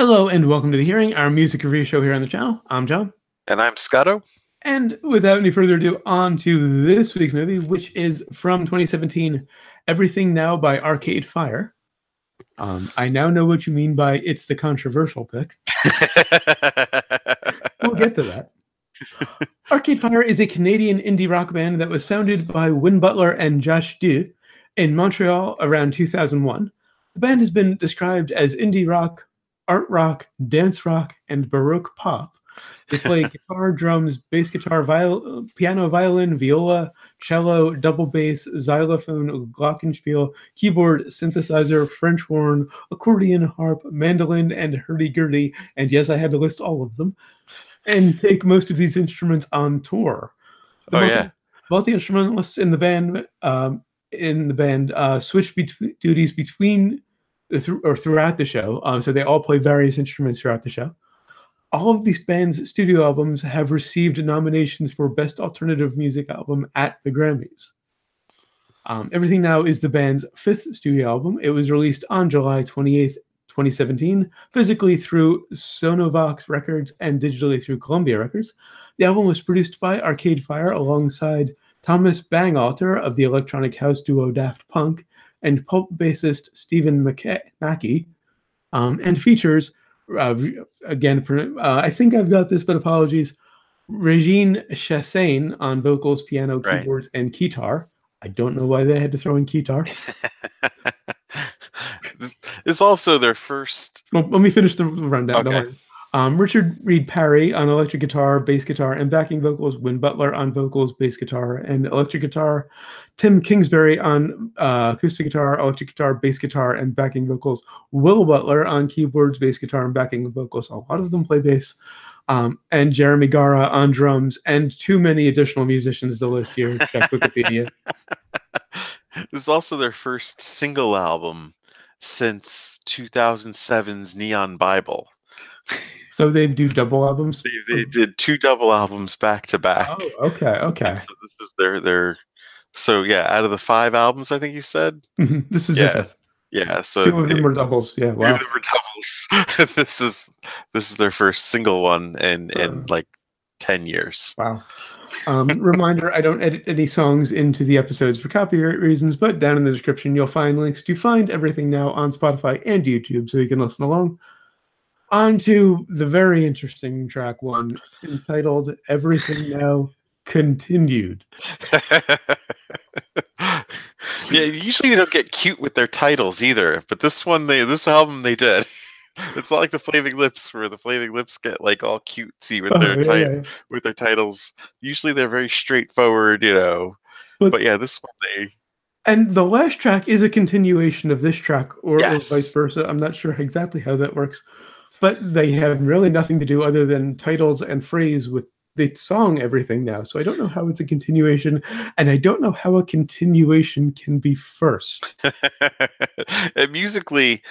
Hello and welcome to The Hearing, our music review show here on the channel. I'm John. And I'm Scotto. And without any further ado, on to this week's movie, which is from 2017, Everything Now by Arcade Fire. I now know what you mean by it's the controversial pick. We'll get to that. Arcade Fire is a Canadian indie rock band that was founded by Win Butler and Josh Dew in Montreal around 2001. The band has been described as indie rock, art rock, dance rock, and baroque pop. They play guitar, drums, bass guitar, piano, violin, viola, cello, double bass, xylophone, glockenspiel, keyboard, synthesizer, French horn, accordion, harp, mandolin, and hurdy-gurdy. And yes, I had to list all of them. And take most of these instruments on tour. Multi-instrumentalists in the band switch duties between throughout the show. So they all play various instruments throughout the show. All of these bands' studio albums have received nominations for Best Alternative Music Album at the Grammys. Everything Now is the band's fifth studio album. It was released on July 28th, 2017, physically through Sonovox Records and digitally through Columbia Records. The album was produced by Arcade Fire alongside Thomas Bangalter of the electronic house duo Daft Punk and Pulp bassist Stephen Mackey, and features, I think I've got this, but apologies, Regine Chassagne on vocals, piano, keyboards, and guitar. I don't know why they had to throw in guitar. It's also their first... Well, let me finish the rundown. Okay. Richard Reed Parry on electric guitar, bass guitar, and backing vocals. Win Butler on vocals, bass guitar, and electric guitar. Tim Kingsbury on acoustic guitar, electric guitar, bass guitar, and backing vocals. Will Butler on keyboards, bass guitar, and backing vocals. A lot of them play bass. And Jeremy Gara on drums, and too many additional musicians to list here. Check Wikipedia. This is also their first single album since 2007's Neon Bible. So they do double albums? They did two double albums back to back. Oh, okay. So this is their so yeah, out of the 5 albums, I think you said? This is the fifth. Yeah, so 2 of them were doubles. Yeah, wow. 2 of them were doubles. This is their first single one in like 10 years. Wow. Reminder, I don't edit any songs into the episodes for copyright reasons, but down in the description you'll find links to find Everything Now on Spotify and YouTube so you can listen along. On to the very interesting track 1, entitled Everything Now Continued. Yeah, usually they don't get cute with their titles either, but this album they did. It's not like the Flaming Lips, where the Flaming Lips get like all cutesy with with their titles. Usually they're very straightforward, But yeah, this one they... And the last track is a continuation of this track, or vice versa. I'm not sure exactly how that works, but they have really nothing to do other than titles and phrase with the song Everything Now. So I don't know how it's a continuation, and I don't know how a continuation can be first. And musically,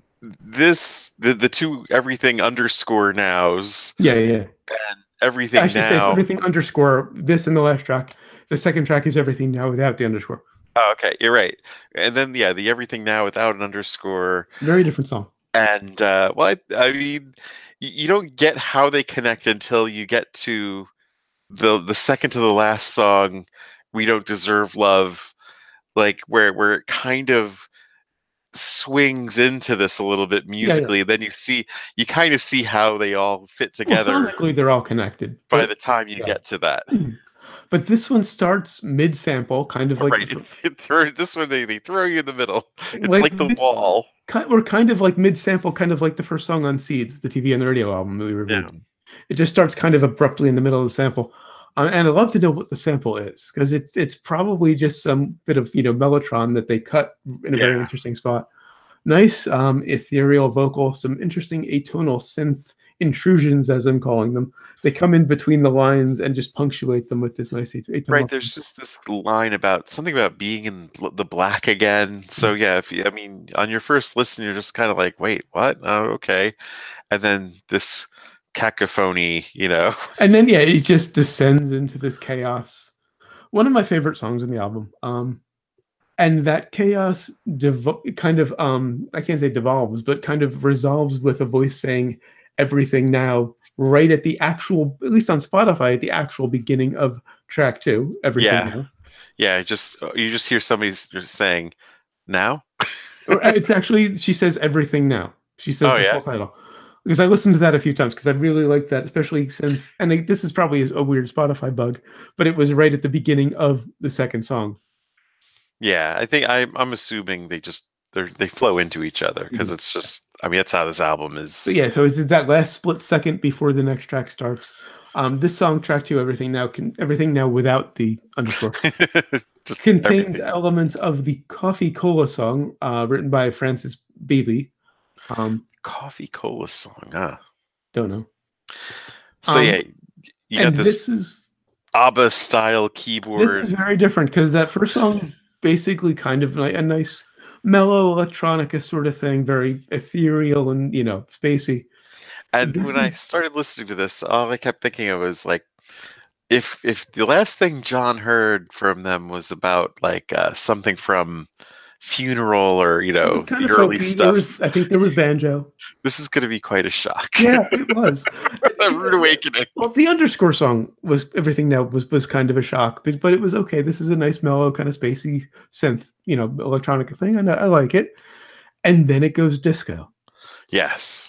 the two Everything underscore nows. Yeah. And Everything Now. It's Everything underscore this in the last track. The second track is Everything Now without the underscore. Oh, okay, you're right. And then the Everything Now without an underscore. Very different song. And I mean, you don't get how they connect until you get to the second to the last song, We Don't Deserve Love, like where it kind of swings into this a little bit musically. Yeah. Then you kind of see how they all fit together. Well, sonically, they're all connected by the time you get to that. But this one starts mid-sample, kind of like... This one, they throw you in the middle. It's like the wall. We're kind of like mid-sample, kind of like the first song on Seeds, the TV and the radio album that we reviewed. Yeah. It just starts kind of abruptly in the middle of the sample. And I'd love to know what the sample is, because it's probably just some bit of Mellotron that they cut in a very interesting spot. Nice ethereal vocal, some interesting atonal synth intrusions, as I'm calling them. They come in between the lines and just punctuate them with this nice atonal. Right, there's just this line about something about being in the black again. So yeah, on your first listen, you're just kind of like, wait, what? Oh, okay. And then this cacophony, And then it just descends into this chaos. One of my favorite songs in the album. and that chaos kind of I can't say devolves, but kind of resolves with a voice saying everything now right at the actual, at least on Spotify, at the actual beginning of track 2, everything Yeah, now. yeah. You just hear somebody just saying now. Or it's actually, she says everything now. She says Oh the yeah, full title. Because I listened to that a few times because I really like that, especially since, and this is probably a weird Spotify bug, but it was right at the beginning of the second song. yeah. I think I'm assuming they flow into each other because Mhm. it's just. I mean, that's how this album But is. yeah, so it's that last split second before the next track starts. This song, track 2, everything now without the underscore, Just contains everything. elements of the Coffee Cola song, written by Francis Beebe. Coffee cola song, huh? Don't know. So Um, yeah, you got and this ABBA style this is keyboard. very different because that first song is basically kind of like a nice mellow electronica sort of thing, very ethereal and spacey. And This when I is started listening to this, all I kept thinking of was like, if the last thing John heard from them was about like something from Funeral or it was kind the of early folky. stuff, I think there was banjo. this is going to be quite a shock. Yeah, it was. A rude awakening. Well, the underscore song was everything now was kind of a shock, but it was okay. This is a nice mellow kind of spacey synth, electronica thing, and I like it. And then it goes disco Yes.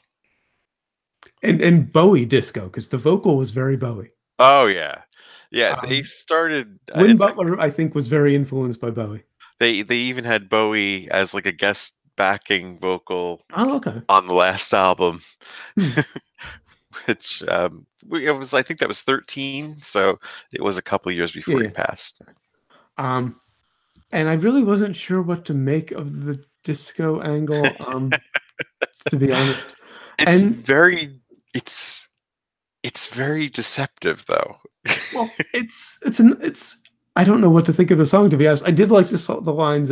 and Bowie disco because the vocal was very Bowie. Oh yeah, yeah. They Um, started. Win In fact, Butler, I think, was very influenced by Bowie. they even had Bowie as like a guest backing vocal Oh, okay. on the last album, Hmm. which it was. I think that was 13, so it was a couple of years Yeah, before he yeah. passed. Um, and I really wasn't sure what to make of the disco angle, to be honest. It's And very. It's it's very deceptive though. well, it's I don't know what to think of the song, to be honest. I did like the lines,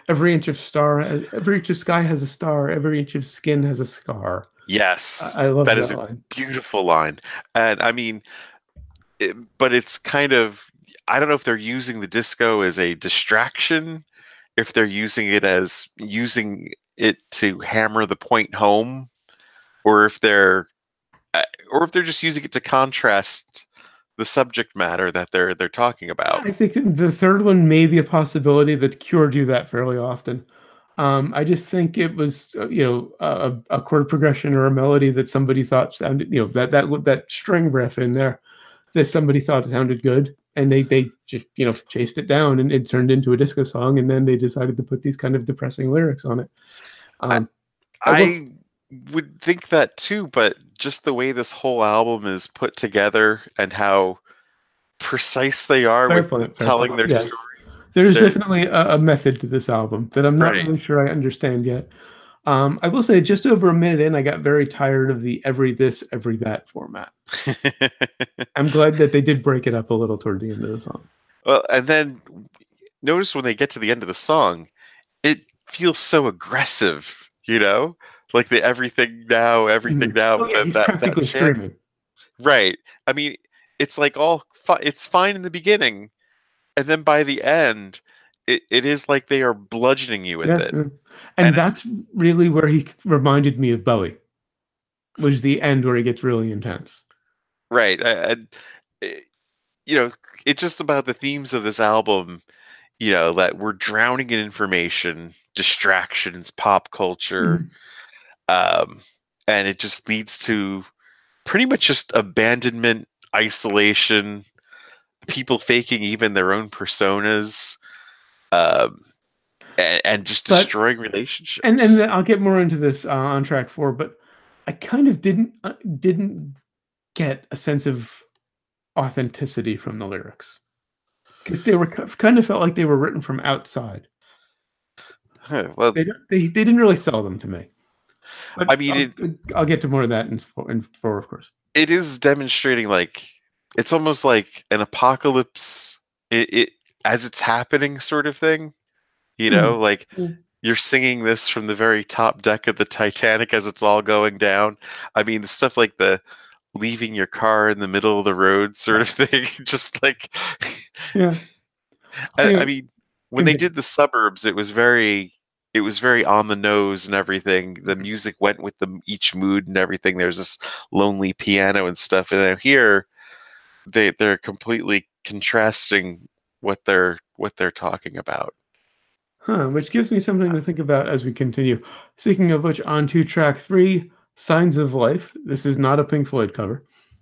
every inch of sky has a star, every inch of skin has a scar. Yes, I love that is that a line. beautiful line, and I mean, but it's kind of. I don't know if they're using the disco as a distraction, if they're using it to hammer the point home, or if they're just using it to contrast the subject matter that they're talking Yeah, about. I think the third one may be a possibility. That Cure do that fairly often. I just think it was, a chord progression or a melody that somebody thought sounded, that string riff in there that somebody thought sounded good, and they just chased it down, and it turned into a disco song, and then they decided to put these kind of depressing lyrics on it. I, Um, I will. I would think that too, but just the way this whole album is put together and how precise they are Fair with point. Fair telling point. their Yeah, story. there's They're definitely a method to this album that I'm not right. really sure I understand yet. I will say, just over a minute in, I got very tired of the every this, every that format. I'm glad that they did break it up a little toward the end of the song. Well, and then notice when they get to the end of the song, it feels so aggressive, like the everything Mhm. now, Oh yeah, but he's that practically chant, screaming. right? I mean, it's like it's fine in the beginning, and then by the end, it is like they are bludgeoning you with Yeah, it, yeah. And and it's that's really where he reminded me of Bowie, was the end where he gets really intense. right. And eh, you know, it's just about the themes of this album. That we're drowning in information, distractions, pop culture, Mhm. um, and it just leads to pretty much just abandonment, isolation, people faking even their own personas, um, and just But destroying and relationships. I'll get more into this, on track 4, but I kind of didn't get a sense of authenticity from the lyrics because they were kind of felt like they were written from outside. Huh, well, They didn't really sell them to me. But I mean, I'll get to more of that in 4, of course. it is demonstrating like it's almost like an apocalypse. It as it's happening, sort of thing. Mhm. Like Yeah. you're singing this from the very top deck of the Titanic as it's all going down. I mean, the stuff like the leaving your car in the middle of the road sort of thing, just like, Yeah. I Anyway, mean, when they did the suburbs, it was very on the nose and everything. The music went with them each mood and everything. There's this lonely piano and stuff, and then here they're completely contrasting what they're talking about. Huh, which gives me something to think about as we continue. Speaking of which, on to track 3, Signs of Life. This is not a Pink Floyd cover.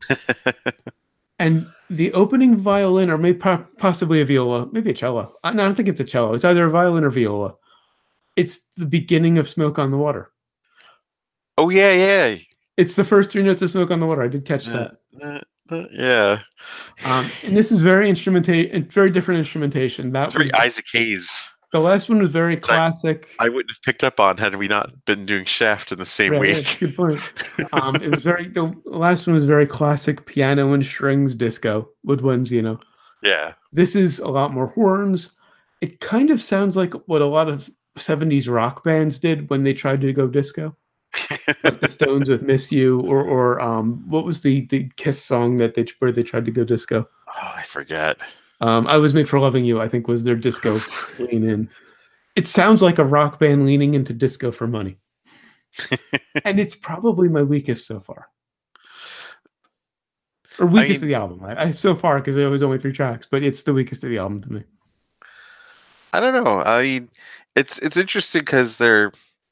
And the opening violin, or maybe possibly a viola, maybe a cello. No, I don't think it's a cello. It's either a violin or viola. It's the beginning of Smoke on the Water. Oh, yeah. It's the first 3 notes of Smoke on the Water. I did catch that. Yeah. And this is very different instrumentation. That it's very Isaac Hayes. The last one was very classic. I wouldn't have picked up on had we not been doing Shaft in the same week. Good point. It was the last one was very classic piano and strings disco, woodwinds, you know. Yeah. This is a lot more horns. It kind of sounds like what a lot of 70s rock bands did when they tried to go disco. Like the Stones with Miss You, or what was the Kiss song where they tried to go disco? Oh, I forget. I Was Made for Loving You, I think, was their disco lean in. It sounds like a rock band leaning into disco for money. And it's probably my weakest so far. Or weakest of the album. I so far, because it was only 3 tracks, but it's the weakest of the album to me. I don't know. I mean, it's interesting because they're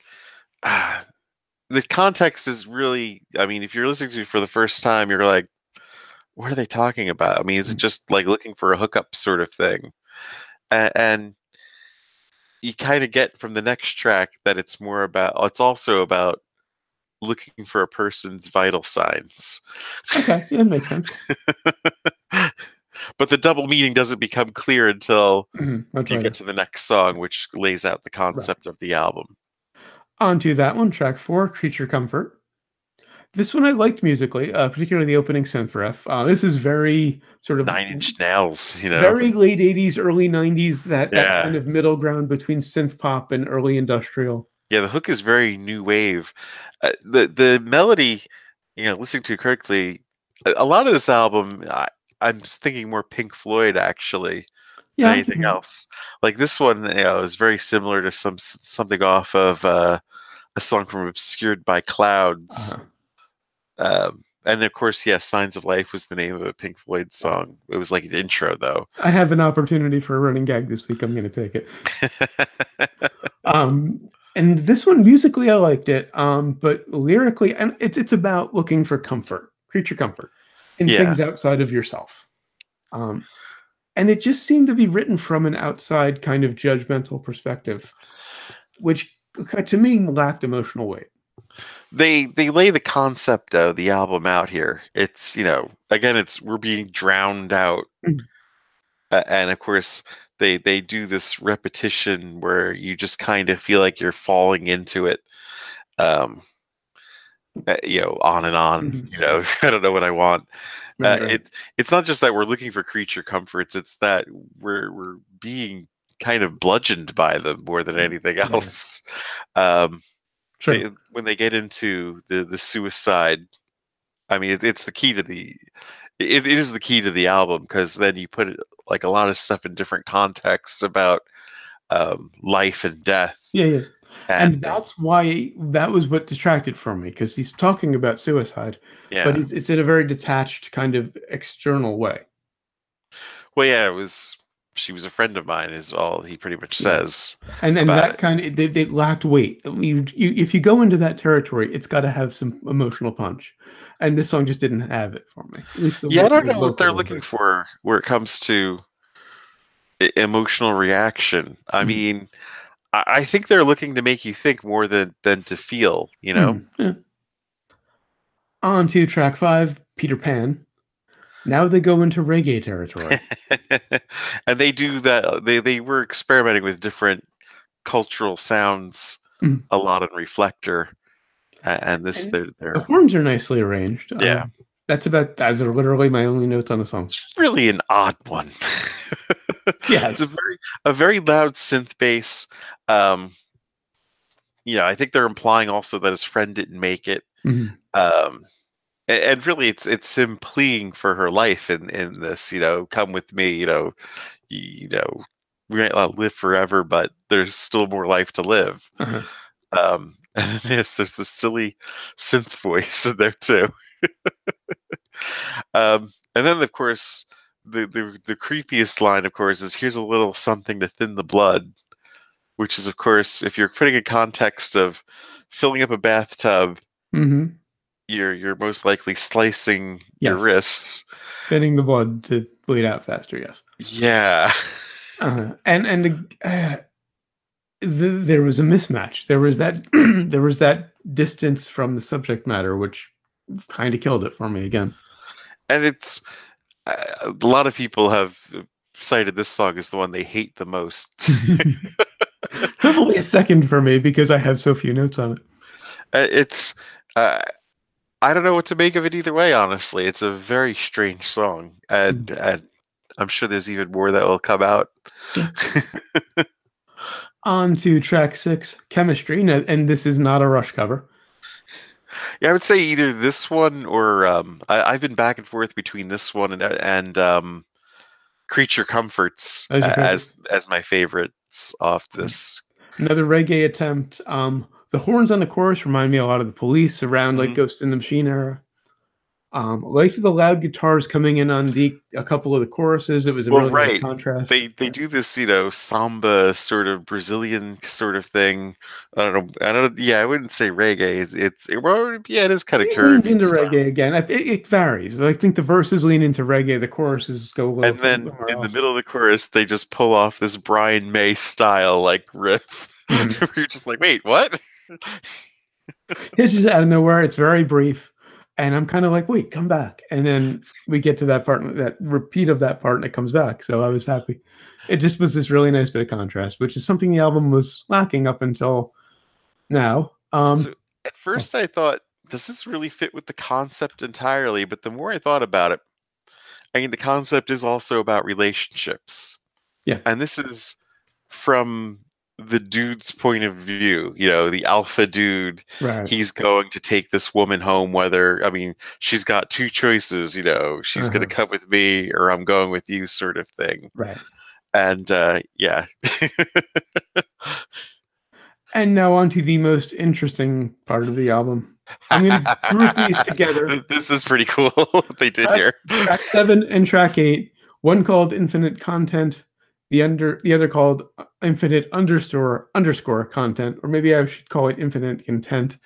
the context is really, I mean, if you're listening to it for the first time, you're like, what are they talking about? I mean, is it just like looking for a hookup sort of thing? And you kind of get from the next track that it's also about looking for a person's vital signs. Okay, yeah, that makes sense. But the double meaning doesn't become clear until you get to the next song, which lays out the concept of the album. On to that one, track 4, Creature Comfort. This one I liked musically, particularly the opening synth riff. This is very sort of 9 Inch Nails, you know, very late 80s, early 90s. That kind of middle ground between synth pop and early industrial. Yeah, the hook is very new wave. The melody, you know, listening to it correctly, a lot of this album, I'm just thinking more Pink Floyd actually than anything else. Like this one, you know, is very similar to something off of a song from Obscured by Clouds. And of course, Signs of Life was the name of a Pink Floyd song. It was like an intro, though. I have an opportunity for a running gag this week. I'm going to take it. And this one, musically, I liked it. But lyrically, and it's about looking for comfort, creature comfort, in things outside of yourself. And it just seemed to be written from an outside kind of judgmental perspective, which to me lacked emotional weight. They lay the concept of the album out here. It's, you know, again, we're being drowned out. And of course, they do this repetition where you just kind of feel like you're falling into it. You know, on and on, you know, I don't know what I want. It's not just that we're looking for creature comforts. It's that we're being kind of bludgeoned by them more than anything else. When they get into the suicide, I mean, it's the key to it is the key to the album, because then you put like a lot of stuff in different contexts about life and death. And that's why that was what distracted from me, because he's talking about suicide, but it's in a very detached kind of external way. Well, she was a friend of mine is all he pretty much says. And that kind of, they lacked weight. If you go into that territory, it's got to have some emotional punch. And this song just didn't have it for me. At least I don't know what they're looking for where it comes to emotional reaction. I mean, I think they're looking to make you think more than to feel, you know? On to track 5, Peter Pan. Now they go into reggae territory. And they do that. They were experimenting with different cultural sounds a lot on Reflector. And the horns are nicely arranged. That's are literally my only notes on the song. It's really an odd one. It's a very loud synth bass. You know, I think they're implying also that his friend didn't make it. And really, it's him pleading for her life in this. You know, come with me. You know, we might not live forever, but there's still more life to live. Uh-huh. And there's this silly synth voice in there too. And then, of course, the creepiest line, of course, is "Here's a little something to thin the blood," which is, of course, if you're putting a context of filling up a bathtub, Mm-hmm. you're most likely slicing your Yes. wrists. Thinning the blood to bleed out faster. Yes. Yeah. There was a mismatch. There was that there was that distance from the subject matter, which kind of killed it for me again. And it's a lot of people have cited this song as the one they hate the most. Probably a second for me because I have so few notes on it. It's I don't know what to make of it either way. Honestly, it's a very strange song, and I'm sure there's even more that will come out. Yeah. On to track 6, Chemistry, and this is not a Rush cover. Yeah, I would say either this one or I've been back and forth between this one and Creature Comforts as my favorites off this. Another reggae attempt. The horns on the chorus remind me a lot of the Police around like Ghost in the Machine era. Like the loud guitars coming in on a couple of the choruses, it was a really nice contrast. They do this, samba sort of Brazilian sort of thing. I don't know. Yeah, I wouldn't say reggae. It is kind of curvy. It leans into reggae again. It varies. I think the verses lean into reggae. The choruses go a little. And then in the middle of the chorus, they just pull off this Brian May style like riff. You're just like, wait, what? It's just out of nowhere. It's very brief. And I'm kind of like, wait, come back. And then we get to that part, that repeat of that part, and it comes back. So I was happy. It just was this really nice bit of contrast, which is something the album was lacking up until now. So at first I thought, does this really fit with the concept entirely? But the more I thought about it, I mean, the concept is also about relationships. Yeah. And this is from the dude's point of view, the alpha dude. Right. He's going to take this woman home, she's got two choices, she's going to come with me or I'm going with you sort of thing. Right. And yeah. And now on to the most interesting part of the album. I'm going to group these together. This is pretty cool what they did here. Track 7 and track 8, one called Infinite Content, the other called Infinite underscore content, or maybe I should call it Infinite Content.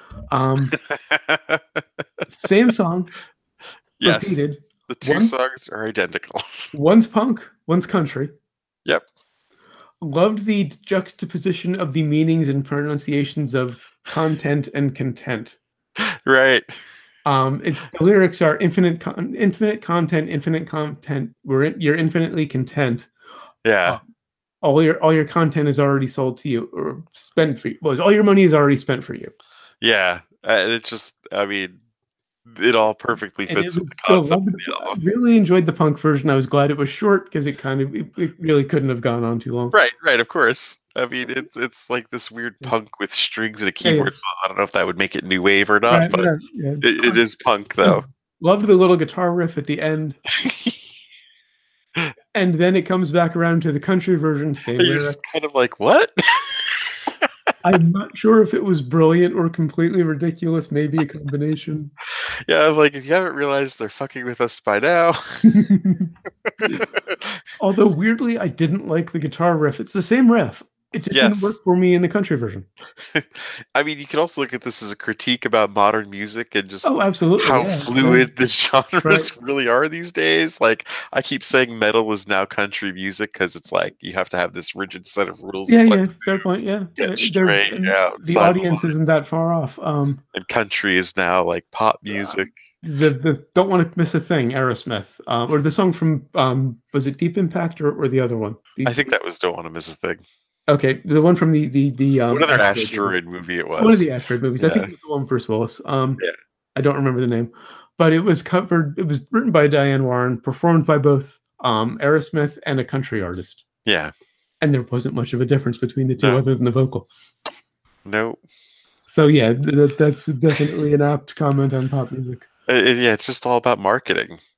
Same song, yes. repeated. The two songs are identical. One's punk, one's country. Yep. Loved the juxtaposition of the meanings and pronunciations of content and content. Right. The lyrics are infinite content, infinite content. You're infinitely content. Yeah. All your content is already sold to you or spent for you. Well, all your money is already spent for you. Yeah. It's just, it all perfectly fits with the concept of the album. I really enjoyed the punk version. I was glad it was short because it really couldn't have gone on too long. Right, of course. I mean, it's like this weird punk with strings and a keyboard. So I don't know if that would make it new wave or not, but it is punk though. Loved the little guitar riff at the end. And then it comes back around to the country version. You're just kind of like, what? I'm not sure if it was brilliant or completely ridiculous. Maybe a combination. Yeah, I was like, if you haven't realized they're fucking with us by now. Although weirdly, I didn't like the guitar riff. It's the same riff. It just didn't work for me in the country version. I mean, you could also look at this as a critique about modern music and just absolutely, how fluid the genres really are these days. Like, I keep saying metal is now country music because it's like you have to have this rigid set of rules. Yeah, fair point. Yeah, the audience isn't that far off. And country is now like pop music. The Don't Want to Miss a Thing, Aerosmith, or the song from was it Deep Impact or the other one? I think that was Don't Want to Miss a Thing. Okay, the one from the what other asteroid movie it was? One of the asteroid movies. Yeah. I think it was the one with Bruce Willis. I don't remember the name, but it was covered. It was written by Diane Warren, performed by both Aerosmith and a country artist. Yeah, and there wasn't much of a difference between the two, other than the vocal. No. So yeah, that's definitely an apt comment on pop music. It's just all about marketing.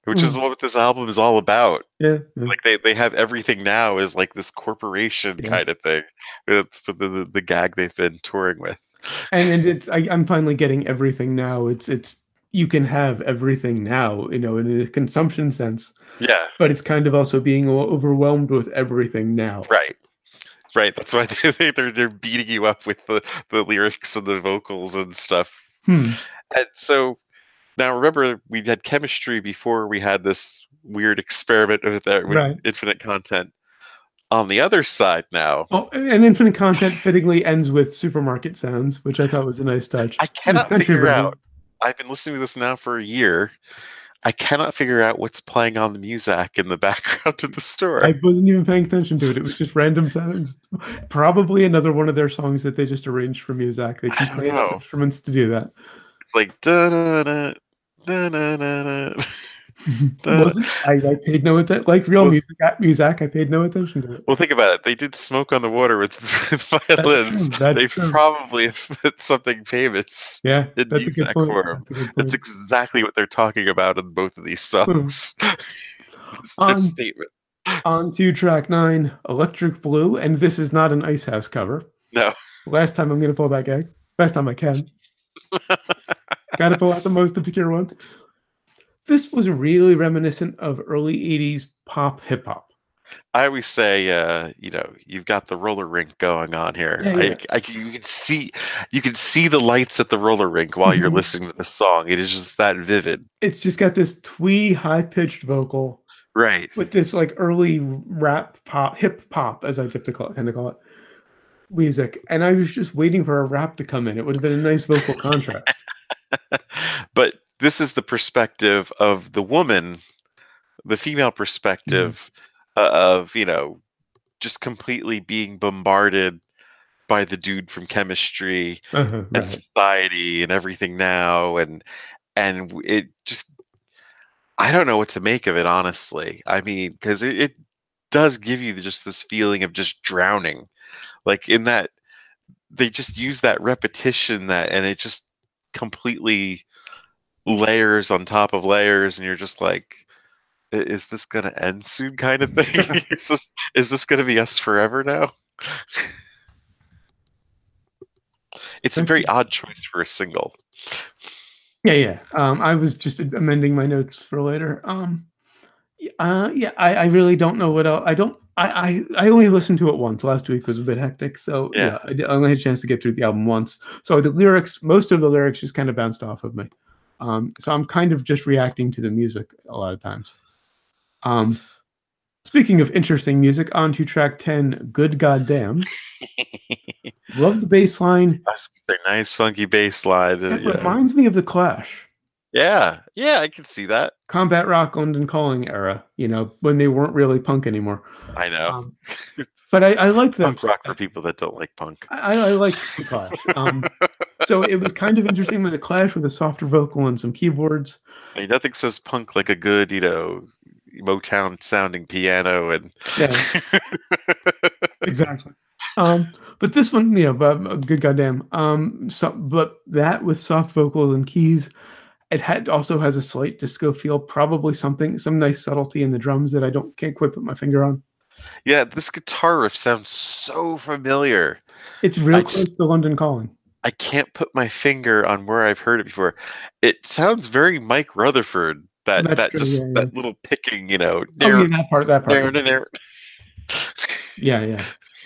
which is what this album is all about. Yeah, yeah, Like they have everything now is like this corporation yeah. kind of thing. It's for the gag they've been touring with. And I'm finally getting everything now. It's you can have everything now, in a consumption sense, Yeah, but it's kind of also being overwhelmed with everything now. right. Right, that's why they're beating you up with the lyrics and the vocals and stuff. Hmm. And so now remember we had chemistry before we had this weird experiment with Right. infinite content. On the other side now, Oh, and Infinite Content fittingly ends with supermarket sounds, which I thought was a nice touch. I cannot Country figure version. out. I've been listening to this now for a year. I cannot figure out what's playing on the music in the background of the store. I wasn't even paying attention to it. It was just random sounds. Probably another one of their songs that they just arranged for Muzak. They I can don't play enough know. instruments to do that. It's like da da da da da da da. Wasn't I paid no attention like real Well, music, I paid no attention to it. well, think about it. They did "Smoke on the Water" with That's violins. true. That's They true. probably have put something famous Yeah, in that's a good music point. form. That's a good It's point. exactly what they're talking about in both of these Hmm. songs. It's their On statement. on to track 9, Electric Blue, and this is not an Ice House cover. No. Last time I'm gonna pull that gag. Last time I can. Gotta pull out the most obscure one. This was really reminiscent of early 80s pop hip hop. I always say, you've got the roller rink going on here. Yeah, yeah. You can see the lights at the roller rink while you're Mhm. listening to the song. It is just that vivid. It's just got this twee high-pitched vocal Right. with this like early rap pop, hip hop, as I kind of call it, music. And I was just waiting for a rap to come in. It would have been a nice vocal contrast. But this is the perspective of the woman, the female perspective of, just completely being bombarded by the dude from chemistry and Right. society and everything now and it just I don't know what to make of it, honestly. I mean, because it does give you just this feeling of just drowning. Like in that they just use that repetition and it just completely layers on top of layers, and you're just like, Is this gonna end soon?" kind of thing. Is this gonna be us forever now? It's a very odd choice for a single. Yeah. I was just amending my notes for later. Yeah, I really don't know what else. I don't. I only listened to it once. Last week was a bit hectic, so Yeah. I only had a chance to get through the album once. So the lyrics, most of the lyrics, just kind of bounced off of me. So I'm kind of just reacting to the music a lot of times. Speaking of interesting music, on to track 10, "Good Goddamn." Love the bass line. That's a nice funky bass line. It Yeah. reminds me of the Clash. Yeah, I can see that. Combat rock, London Calling era, when they weren't really punk anymore. I know. Um, but I like them. Punk rock for people that don't like punk. I like the Clash. So it was kind of interesting with the Clash with a softer vocal and some keyboards. I mean, nothing says punk like a good, Motown sounding piano and Yeah, exactly. But this one, but good goddamn. But that with soft vocals and keys, it also has a slight disco feel. Probably some nice subtlety in the drums that can't quite put my finger on. Yeah, this guitar riff sounds so familiar. It's real close to London Calling. I can't put my finger on where I've heard it before. It sounds very Mike Rutherford. That little picking, that part. Yeah.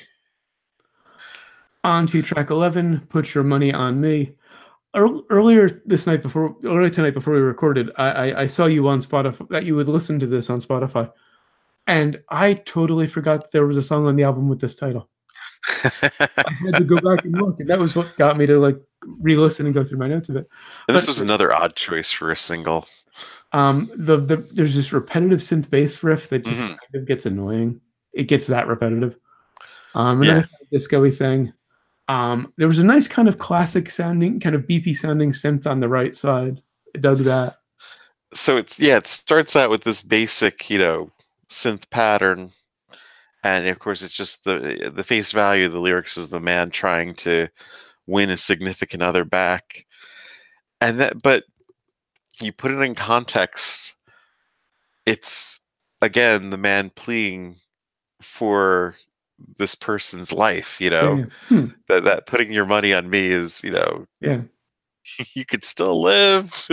On to track 11, "Put Your Money on Me." Earlier tonight before we recorded, I saw you on Spotify that you would listen to this on Spotify, and I totally forgot that there was a song on the album with this title. I had to go back and look, and that was what got me to re-listen and go through my notes of it. And this was another odd choice for a single. There's this repetitive synth bass riff that just kind of gets annoying. It gets that repetitive. Another kind of disco-y thing. There was a nice kind of classic sounding, kind of beepy sounding synth on the right side. I dug that. So it starts out with this basic, synth pattern. And of course, it's just the face value of the lyrics is the man trying to win a significant other back. But you put it in context, it's again the man pleading for this person's life, Yeah, yeah. Hmm. that putting your money on me is, Yeah. you could still live.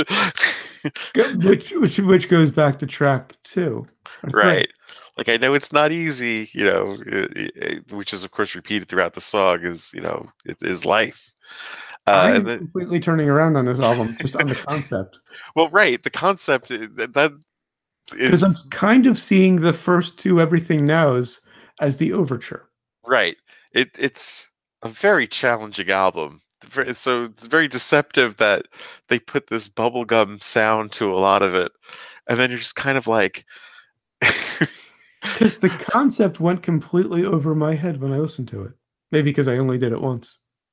Which goes back to track 2 or 3. Right. Like I know it's not easy, which is of course repeated throughout the song is, it is life. I And am then, completely turning around on this album just on the concept well, right, the concept that because is I'm kind of seeing the first two Everything Nows as the overture. right. It's a very challenging album. So it's very deceptive that they put this bubblegum sound to a lot of it, and then you're just kind of like, Because the concept went completely over my head when I listened to it. Maybe because I only did it once.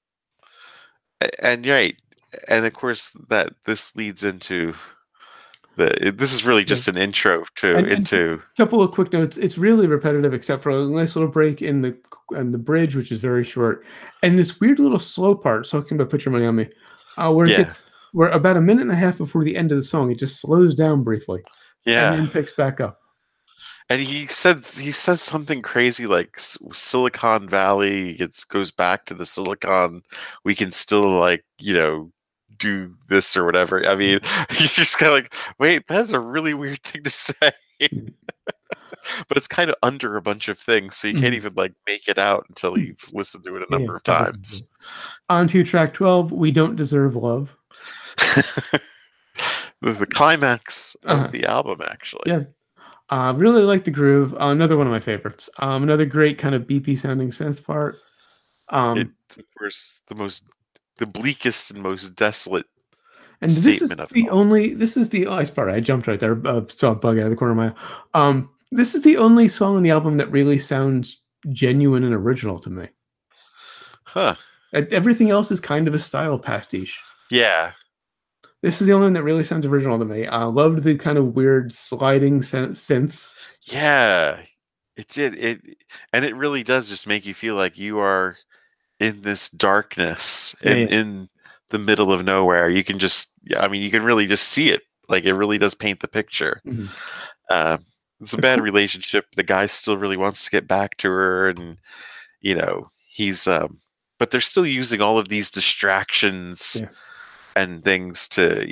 and right, and of course that this leads into this is really Yeah. just an intro to And a into couple of quick notes. It's really repetitive, except for a nice little break in the bridge, which is very short, and this weird little slow part. Talking about "Put Your Money on Me," where it yeah, gets where about a minute and a half before the end of the song, it just slows down briefly and yeah. then picks back up. And he says something crazy like Silicon Valley. It goes back to the Silicon. We can still like do this or whatever. I mean, you're just kind of like, wait, that's a really weird thing to say. Mhm. But it's kind of under a bunch of things, so you can't Mhm. even like make it out until you've listened to it a Yeah, yeah, number of double control. times. On to track 12, "We Don't Deserve Love." The climax of Uh-huh. the album, actually. Yeah. Really like the groove. Another one of my favorites. Another great kind of beepy sounding synth part. It's Um, of course the bleakest and most desolate and statement of it all. this is the, oh, sorry, I jumped right there. Saw a bug out of the corner of my eye. This is the only song on the album that really sounds genuine and original to me. Huh. Everything else is kind of a style pastiche. Yeah. This is the only one that really sounds original to me. I loved the kind of weird sliding synths. Yeah. It did. And it really does just make you feel like you are in this darkness Yeah, and yeah. in the middle of nowhere. You can just yeah, I mean, you can really just see it. Like it really does paint the picture. Mhm. Uh, it's a The bad cool, relationship. The guy still really wants to get back to her, and he's but they're still using all of these distractions yeah. and things to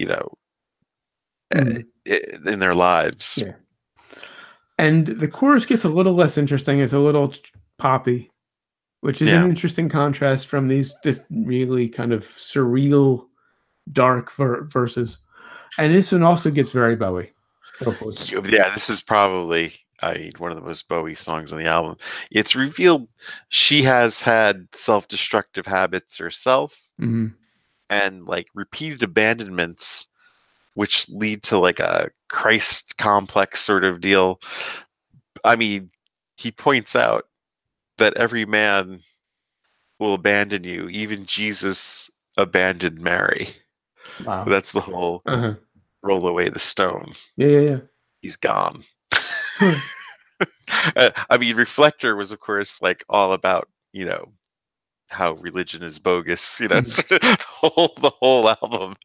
Mhm. in their lives. Yeah. And the chorus gets a little less interesting. It's a little poppy, which is an Yeah. interesting contrast from this really kind of surreal, dark verses. And this one also gets very Bowie vocally. Yeah, this is probably one of the most Bowie songs on the album. It's revealed she has had self-destructive habits herself Mhm. and like repeated abandonments, which lead to like a Christ complex sort of deal. I mean, he points out that every man will abandon you, even Jesus abandoned Mary. Wow. That's the whole Uh-huh. roll away the stone. Yeah, yeah, yeah. He's gone. Huh. I mean, Reflector was, of course, like all about how religion is bogus. Mhm. The whole album.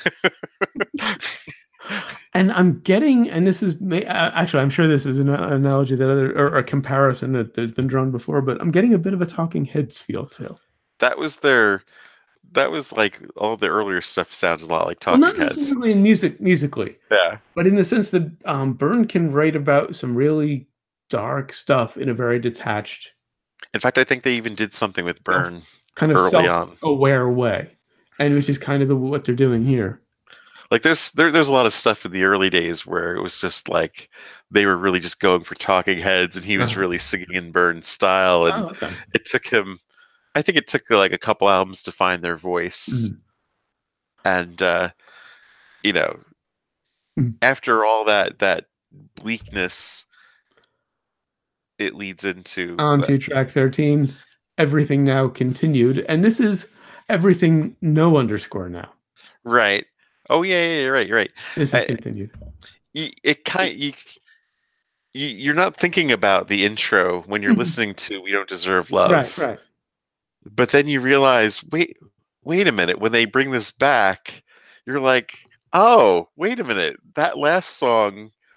And I'm getting, and this is actually, I'm sure this is an analogy that or a comparison that's been drawn before, but I'm getting a bit of a Talking Heads feel too. that was their. That was like all the earlier stuff sounds a lot like Well, Talking not Heads. necessarily in musically, Yeah. but in the sense that Byrne can write about some really dark stuff in a very detached, In fact, I think they even did something with self, Burn kind of early on. self-aware way, and which is kind of what they're doing here. Like there's a lot of stuff in the early days where it was just like they were really just going for Talking Heads, and he was Uh-huh. really singing in Byrne's style, Oh, and okay. it took him. I think it took like a couple albums to find their voice, Mhm. and you know, Mhm. after all that bleakness, it leads into On to track 13, Everything Now continued, and this is Everything No underscore now. right. Oh yeah, right, right. This is I, continued. it kind you're not thinking about the intro when you're Mhm. listening to "We Don't Deserve Right, Love," right. but then you realize, wait a minute. When they bring this back, you're like, oh, wait a minute. That last song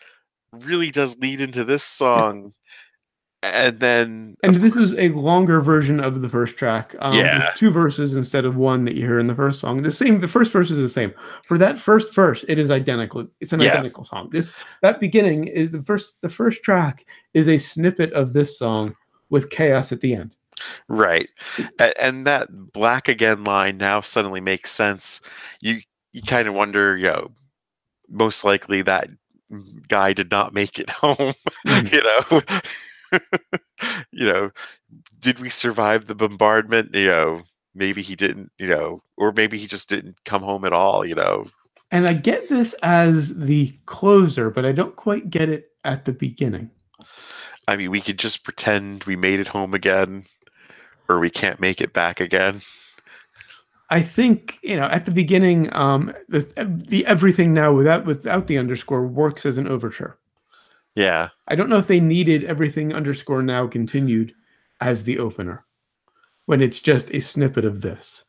really does lead into this song, and then And this is a longer version of the first track, yeah, with two verses instead of one that you hear in the first song. The first verse is the same. For that first verse, it is identical. It's an yeah, identical song. That beginning is the first track is a snippet of this song with chaos at the end. right. And that black again line now suddenly makes sense. You kind of wonder, most likely that guy did not make it home. Mhm. you know, you know, did we survive the bombardment? Maybe he didn't. Or maybe he just didn't come home at all. And I get this as the closer, but I don't quite get it at the beginning. I mean, we could just pretend we made it home again, or we can't make it back again. I think at the beginning, the everything now without the underscore works as an overture. Yeah. I don't know if they needed everything underscore now continued as the opener when it's just a snippet of this.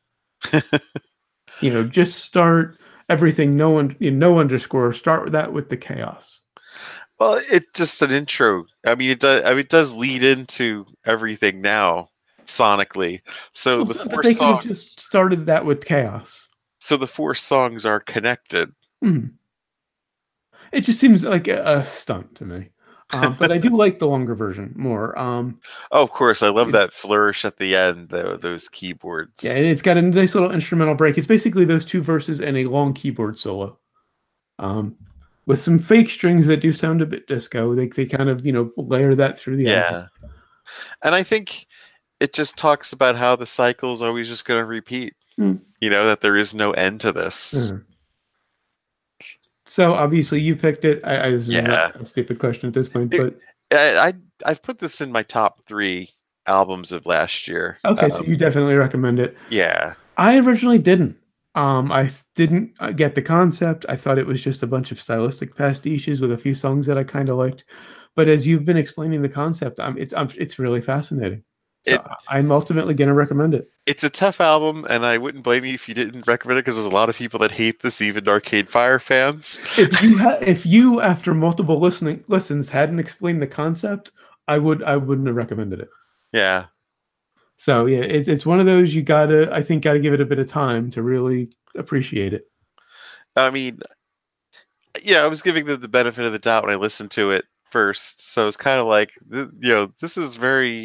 Just start everything no underscore. Start that with the chaos. Well, it's just an intro. I mean, it does lead into everything now sonically. So the But four they could have songs. just started that with chaos. So the four songs are connected. Mhm. It just seems like a stunt to me. But I do like the longer version more. Oh, of course, I love that flourish at the end, though. Those Yeah, keyboards. and it's got a nice little instrumental break. It's basically those two verses and a long keyboard solo, um, with some fake strings that do sound a bit disco. They kind of layer that through the album. Yeah, and I think it just talks about how the cycle is always just going to repeat. Mm. That there is no end to this. Uh-huh. So obviously you picked it. This is Yeah, a stupid question at this point, it, but I've put this in my top 3 albums of last year. okay, so you definitely recommend it. Yeah. I originally didn't. I didn't get the concept. I thought it was just a bunch of stylistic pastiches with a few songs that I kind of liked. But as you've been explaining the concept, it's really fascinating. It So I'm ultimately going to recommend it. It's a tough album, and I wouldn't blame you if you didn't recommend it because there's a lot of people that hate this, even Arcade Fire fans. If you after multiple listens hadn't explained the concept, I wouldn't have recommended it. Yeah. So yeah, it's one of those I think gotta give it a bit of time to really appreciate it. I mean, I was giving them the benefit of the doubt when I listened to it first, so it's kind of like, this is very,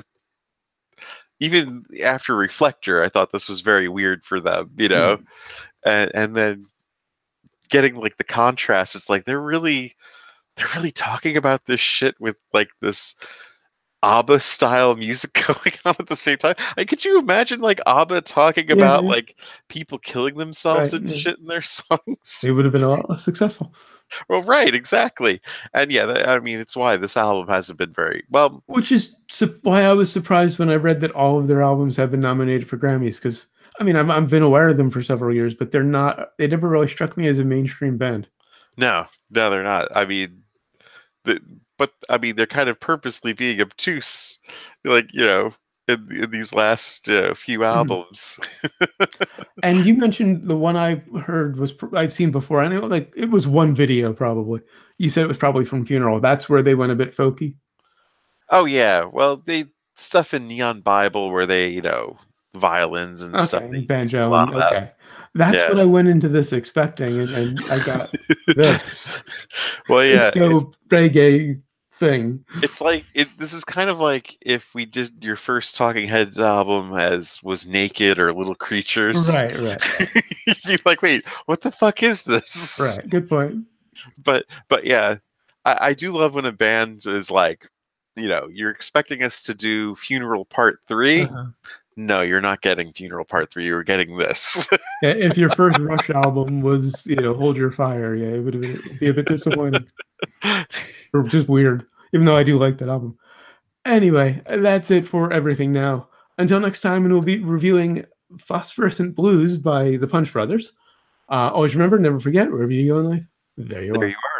even after Reflector, I thought this was very weird for them, and then getting like the contrast, it's like they're really talking about this shit with like this ABBA style music going on at the same time. Like, could you imagine like ABBA talking about Yeah. like people killing themselves Right, and yeah. shit in their songs? It would have been a lot less successful. Well, right, exactly. And yeah, I mean, it's why this album hasn't been very well. Which is why I was surprised when I read that all of their albums have been nominated for Grammys. Because I mean, I've been aware of them for several years, but they're not. They never really struck me as a mainstream band. No, they're not. I mean, but I mean, they're kind of purposely being obtuse, like in these last few albums. And you mentioned the one I heard I'd seen before. I know, like it was one video probably. You said it was probably from Funeral. That's where they went a bit folky. Oh yeah, well they stuff in Neon Bible where they violins and stuff. Okay, They and use a banjo lot and of that. okay. That's what Yeah. I went into this expecting, and I got this Well, yeah, disco reggae thing. it's like this is kind of like if we did your first Talking Heads album as was Naked or Little Creatures. Right. You'd be like, wait, what the fuck is this? Right. Good point. But yeah, I do love when a band is like, you're expecting us to do Funeral Part 3. Uh-huh. No, you're not getting Funeral Part 3. You're getting this. Yeah, if your first Rush album was, Hold Your Fire, yeah, it would be a bit disappointing. Or just weird, even though I do like that album. Anyway, that's it for everything now. Until next time, and we'll be reviewing Phosphorescent Blues by the Punch Brothers. Always remember, never forget, wherever you go in life, there you are.